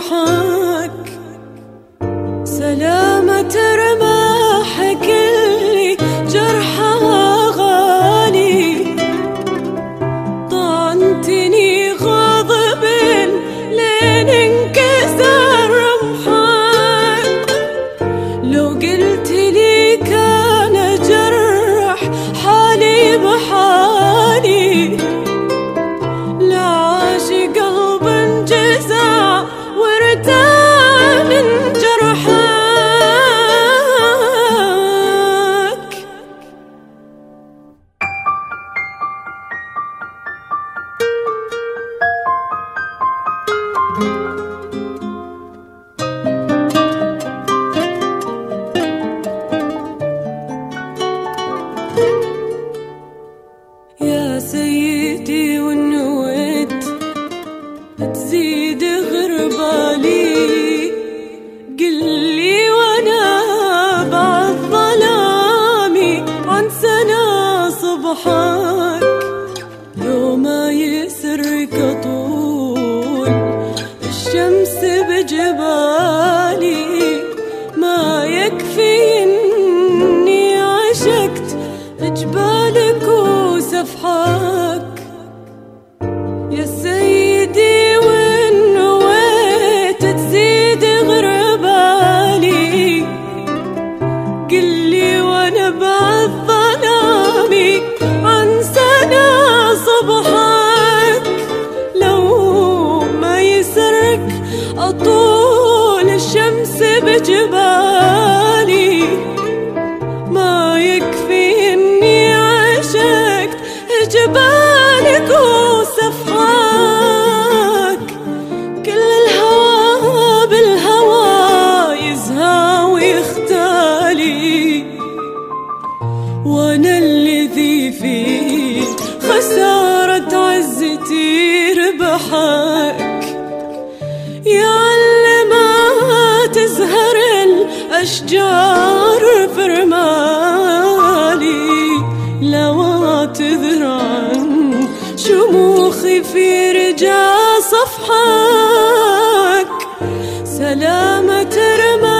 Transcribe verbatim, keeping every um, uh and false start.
جرحك، سلامة رماحك اللي جرحها غالي. طعنتني غاضب لين انكسر رمحك، لو قلت لي كان جرح حالي بحالي، لا عاش قلب انجزع وارتاح من جرحك. يا سيدي ونويت تزيد غربالي، قلي وانا بعد ظلامي عن سنة صبحك. لو ما يسرك طول الشمس بجبالي، ما يكفي اني عشقت جبالك وسفحك. يا سيدي وإن نويت تزيد غربالي، قلي وانا بعد ظلامي عن سنة صبحك. لو ما يسرك أطول الشمس بجبالي، ما يكفي اني عشقت جبالك وسفحك. كل الهوى بالهوى يزهى ويختالي، وانا الذي فيه خسارة عزتي ربحك. يعلم ما تزهر الأشجار في رمالي، لو اعتذر عن شموخي في رجا صفحك. سلامة رمالي